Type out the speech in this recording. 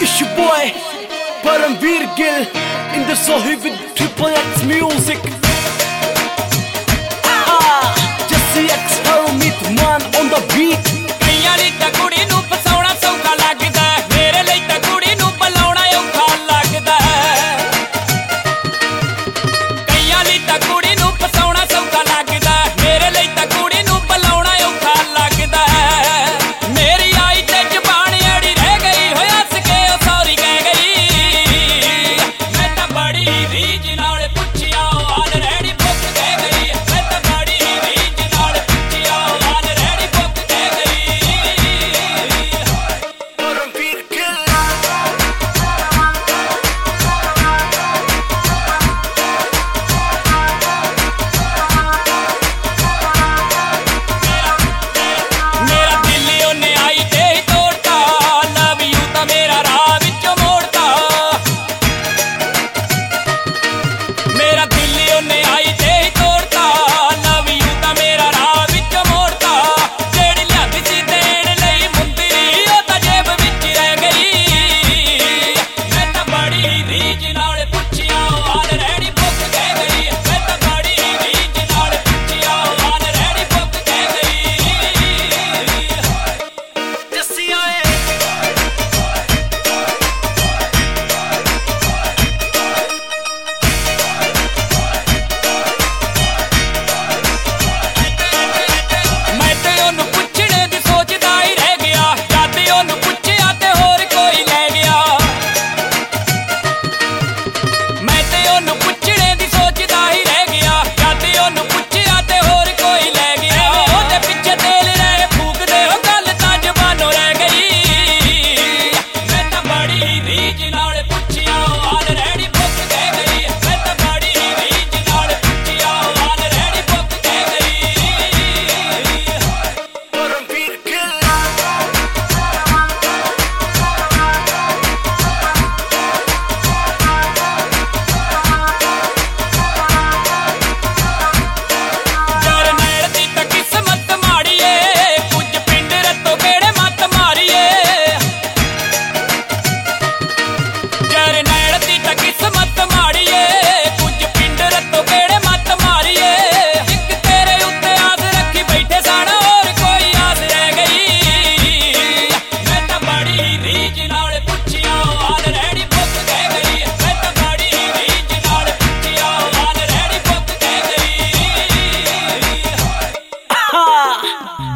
It's your boy Paramveer Gill in the Sohi with Triple X music. Jesse X Harumit man on the beat. ਕਈਆਂ ਲਈ ਤਾਂ ਕੁੜੀ ਨੂੰ ਫਸਾਉਣਾ ਸੌਖਾ ਲੱਗਦਾ, ਮੇਰੇ ਲਈ ਤਾਂ ਕੁੜੀ ਨੂੰ ਬੁਲਾਉਣਾ ਔਖਾ ਲੱਗਦਾ। ਕਈਆਂ ਲਈ ਤਾਂ ਕੁੜੀ ਨੂੰ ਫਸਾਉਣਾ ਸੌਖਾ ਲੱਗਦਾ, ਮੇਰੇ ਲਈ ਤਾਂ ਕੁੜੀ ਨੂੰ ਬੁਲਾਉਣਾ ਔਖਾ ਲੱਗਦਾ। ਮੇਰੀ ਆਈ ਤੇ ਜ਼ਬਾਨ ਅੜੀ ਰਹਿ ਗਈ, ਹੋਇਆ ਹੱਸ ਕੇ ਉਹ ਸੌਰੀ ਕਹਿ ਗਈ। ਮੈਂ ਤਾਂ ਬੜੀ ਰੀਝ ਨਾਲ ਪੁੱਛਿਆ ਉਹ ਆਲਰੇਡੀ ਬੁੱਕ ਕਹਿ ਗਈ। ਮੈਂ ਤਾਂ ਬੜੀ ਰੀਝ ਨਾਲ ਪੁੱਛਿਆ ਉਹ ਆਲਰੇਡੀ ਬੁੱਕ ਕਹਿ ਗਈ। Paramveer Gill. ਮੇਰਾ ਦਿਲ ਉਹਨੇ ਆਈ ਤੇ ਹੀ ਤੋੜਤਾ, ਲਵ ਯੂ ਤਾਂ ਮੇਰਾ ਰਾਹ ਵਿੱਚੋਂ ਮੋੜਤਾ। ਮੇਰਾ ਦਿਲ ਉਹਨੇ ਆਈ ਤੇ ਹੀ ਤੋੜਤਾ, ਲਵ ਯੂ ਤਾਂ ਮੇਰਾ ਰਾਹ ਵਿੱਚੋਂ ਮੋੜਤਾ। ਜਿਹੜੀ ਲਿਆਂਦੀ ਸੀ ਦੇਣ ਲਈ ਮੁੰਦਰੀ, ਉਹ ਤਾਂ ਜੇਬ ਵਿੱਚ ਰਹਿ ਗਈ। ਮੈਂ ਤਾਂ ਬੜੀ ਰੀਝ ਨਾਲ ਪੁੱਛਿਆ ਉਹ ਆਲਰੇਡੀ ਬੁੱਕ ਕਹਿ ਗਈ। ਮੈਂ ਤਾਂ ਬੜੀ ਰੀਝ ਨਾਲ ਪੁੱਛਿਆ ਉਹ ਆਲਰੇਡੀ ਬੁੱਕ ਕਹਿ ਗਈ। Jesse ਆਏ ਮੈਂ ਤੇ ਉਹਨੂੰ ਪੁੱਛਣੇ ਦੀ ਸੋਚਦਾ ਹੀ ਰਹਿ ਗਿਆ, ਜਦ ਉਹਨੂੰ ਪੁੱਛਿਆ ਤੇ ਹੋਰ ਕੋਈ ਲੈ ਗਿਆ। ਮੈਂ ਤੇ ਉਹਨੂੰ ਪੁੱਛਣੇ ਦੀ ਸੋਚਦਾ ਹੀ ਰਹਿ ਗਿਆ, ਜਦ ਉਹਨੂੰ ਪੁੱਛਿਆ ਤੇ ਹੋਰ ਕੋਈ ਲੈ ਗਿਆ। ਉਹਦੇ ਪਿੱਛੇ ਤੇਲ ਰਹੇ ਫੂਕਦੇ, ਉਹ ਗੱਲ ਤਾਂ ਜ਼ਬਾਨੋਂ ਰਹਿ ਗਈ। ਮੈਂ ਤਾਂ ਬੜੀ ਰੀਝ ਨਾਲ ਪੁੱਛਿਆ ਉਹ ਆਲਰੇਡੀ ਬੁੱਕ ਕਹਿ ਗਈ। ਮੈਂ ਤਾਂ ਬੜੀ ਰੀਝ ਨਾਲ ਪੁੱਛਿਆ ਉਹ ਆਲਰੇਡੀ ਬੁੱਕ ਕਹਿ ਗਈ। Paramveer Gill. ਜਰਨੈਲ ਦੀ ਤਾਂ ਕਿਸਮਤ ਮਾੜੀ ਏ, ਕੁਝ ਪਿੰਡ ਰੱਤੋਂ ਕਿਹੜੇ ਮੱਤ ਮਾਰੀਏ। ਜਰਨੈਲ ਦੀ ਤਾਂ ਕਿਸਮਤ ਮਾੜੀ ਏ, ਕੁਝ ਪਿੰਡ ਰੱਤੋਂ ਕਿਹੜੇ ਮੱਤ ਮਾਰੀਏ। ਇੱਕ ਤੇਰੇ ਉੱਤੇ ਆਸ ਰੱਖੀ ਬੈਠੇ ਸਨ, ਹੋਰ ਕੋਈ ਆਸ ਰਹਿ ਗਈ। ਮੈਂ ਤਾਂ ਬੜੀ ਰੀਝ ਨਾਲ ਪੁੱਛਿਆ ਉਹ ਆਲਰੇਡੀ ਬੁੱਕ ਕਹਿ ਗਈ। ਮੈਂ ਤਾਂ ਬੜੀ ਰੀਝ ਨਾਲ ਪੁੱਛਿਆ ਉਹ ਆਲਰੇਡੀ ਬੁੱਕ ਕਹਿ ਗਈ।